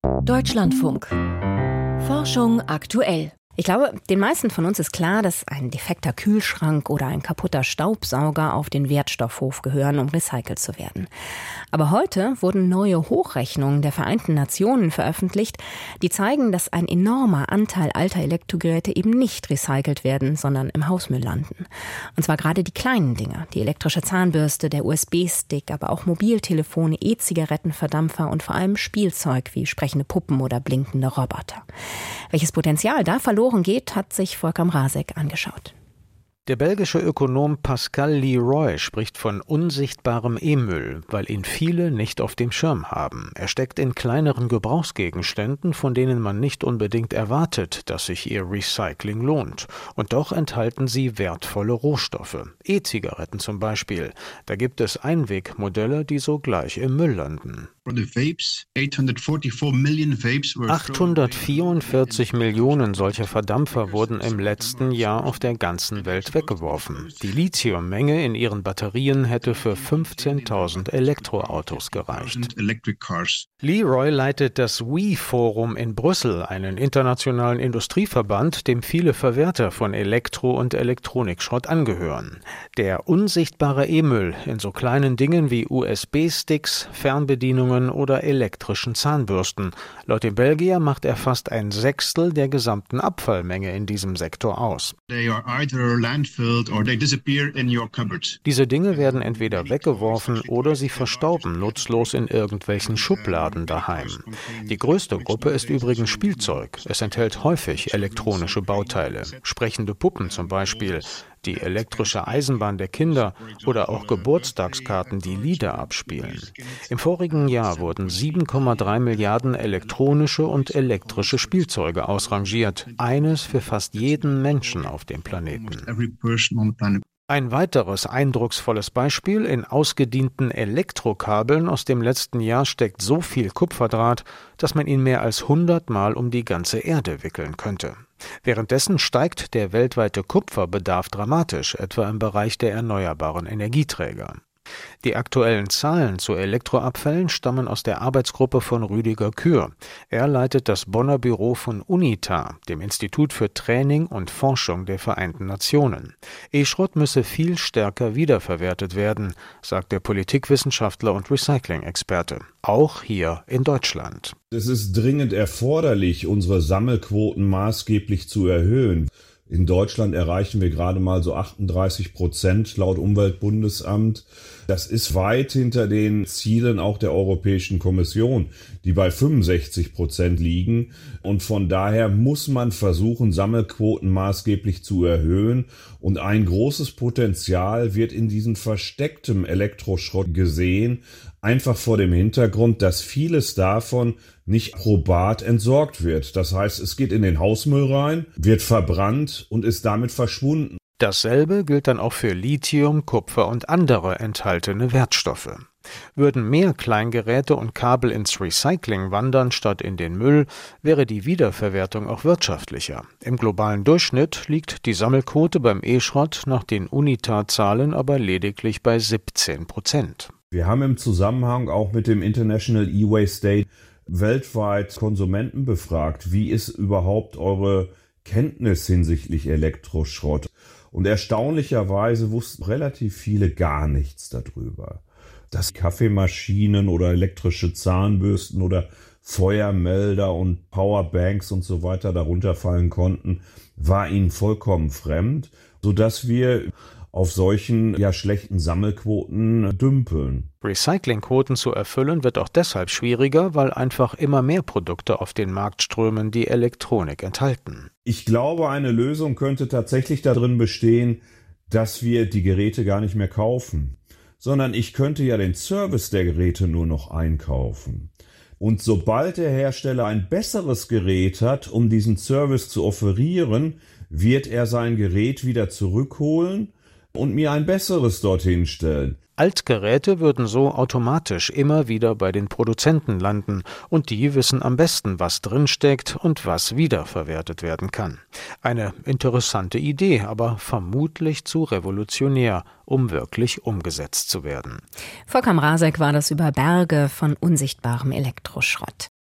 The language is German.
Deutschlandfunk. Forschung aktuell. Ich glaube, den meisten von uns ist klar, dass ein defekter Kühlschrank oder ein kaputter Staubsauger auf den Wertstoffhof gehören, um recycelt zu werden. Aber heute wurden neue Hochrechnungen der Vereinten Nationen veröffentlicht, die zeigen, dass ein enormer Anteil alter Elektrogeräte eben nicht recycelt werden, sondern im Hausmüll landen. Und zwar gerade die kleinen Dinge, die elektrische Zahnbürste, der USB-Stick, aber auch Mobiltelefone, E-Zigarettenverdampfer und vor allem Spielzeug wie sprechende Puppen oder blinkende Roboter. Welches Potenzial da verloren geht, hat sich Volker Mrazek angeschaut. Der belgische Ökonom Pascal Leroy spricht von unsichtbarem E-Müll, weil ihn viele nicht auf dem Schirm haben. Er steckt in kleineren Gebrauchsgegenständen, von denen man nicht unbedingt erwartet, dass sich ihr Recycling lohnt. Und doch enthalten sie wertvolle Rohstoffe. E-Zigaretten zum Beispiel. Da gibt es Einwegmodelle, die sogleich im Müll landen. 844 Millionen solcher Verdampfer wurden im letzten Jahr auf der ganzen Welt weggeworfen. Die Lithiummenge in ihren Batterien hätte für 15.000 Elektroautos gereicht. Leroy leitet das WE-Forum in Brüssel, einen internationalen Industrieverband, dem viele Verwerter von Elektro- und Elektronikschrott angehören. Der unsichtbare E-Müll in so kleinen Dingen wie USB-Sticks, Fernbedienungen oder elektrischen Zahnbürsten. Laut dem Belgier macht er fast ein Sechstel der gesamten Abfallmenge in diesem Sektor aus. Diese Dinge werden entweder weggeworfen oder sie verstauben nutzlos in irgendwelchen Schubladen daheim. Die größte Gruppe ist übrigens Spielzeug. Es enthält häufig elektronische Bauteile, sprechende Puppen zum Beispiel, die elektrische Eisenbahn der Kinder oder auch Geburtstagskarten, die Lieder abspielen. Im vorigen Jahr wurden 7,3 Milliarden elektronische und elektrische Spielzeuge ausrangiert. Eines für fast jeden Menschen auf dem Planeten. Ein weiteres eindrucksvolles Beispiel: In ausgedienten Elektrokabeln aus dem letzten Jahr steckt so viel Kupferdraht, dass man ihn mehr als 100 Mal um die ganze Erde wickeln könnte. Währenddessen steigt der weltweite Kupferbedarf dramatisch, etwa im Bereich der erneuerbaren Energieträger. Die aktuellen Zahlen zu Elektroabfällen stammen aus der Arbeitsgruppe von Rüdiger Kür. Er leitet das Bonner Büro von UNITA, dem Institut für Training und Forschung der Vereinten Nationen. E-Schrott müsse viel stärker wiederverwertet werden, sagt der Politikwissenschaftler und Recycling-Experte. Auch hier in Deutschland. Es ist dringend erforderlich, unsere Sammelquoten maßgeblich zu erhöhen. In Deutschland erreichen wir gerade mal so 38% laut Umweltbundesamt. Das ist weit hinter den Zielen auch der Europäischen Kommission, die bei 65% liegen. Und von daher muss man versuchen, Sammelquoten maßgeblich zu erhöhen. Und ein großes Potenzial wird in diesem versteckten Elektroschrott gesehen, einfach vor dem Hintergrund, dass vieles davon nicht probat entsorgt wird. Das heißt, es geht in den Hausmüll rein, wird verbrannt und ist damit verschwunden. Dasselbe gilt dann auch für Lithium, Kupfer und andere enthaltene Wertstoffe. Würden mehr Kleingeräte und Kabel ins Recycling wandern statt in den Müll, wäre die Wiederverwertung auch wirtschaftlicher. Im globalen Durchschnitt liegt die Sammelquote beim E-Schrott nach den UNITA-Zahlen aber lediglich bei 17%. Wir haben im Zusammenhang auch mit dem International E-Waste Day weltweit Konsumenten befragt. Wie ist überhaupt eure Kenntnis hinsichtlich Elektroschrott? Und erstaunlicherweise wussten relativ viele gar nichts darüber. Dass Kaffeemaschinen oder elektrische Zahnbürsten oder Feuermelder und Powerbanks und so weiter darunter fallen konnten, war ihnen vollkommen fremd, sodass wir auf solchen schlechten Sammelquoten dümpeln. Recyclingquoten zu erfüllen wird auch deshalb schwieriger, weil einfach immer mehr Produkte auf den Markt strömen, die Elektronik enthalten. Ich glaube, eine Lösung könnte tatsächlich darin bestehen, dass wir die Geräte gar nicht mehr kaufen, sondern ich könnte ja den Service der Geräte nur noch einkaufen. Und sobald der Hersteller ein besseres Gerät hat, um diesen Service zu offerieren, wird er sein Gerät wieder zurückholen und mir ein besseres dorthin stellen. Altgeräte würden so automatisch immer wieder bei den Produzenten landen und die wissen am besten, was drinsteckt und was wiederverwertet werden kann. Eine interessante Idee, aber vermutlich zu revolutionär, um wirklich umgesetzt zu werden. Volker Mrazek war das über Berge von unsichtbarem Elektroschrott.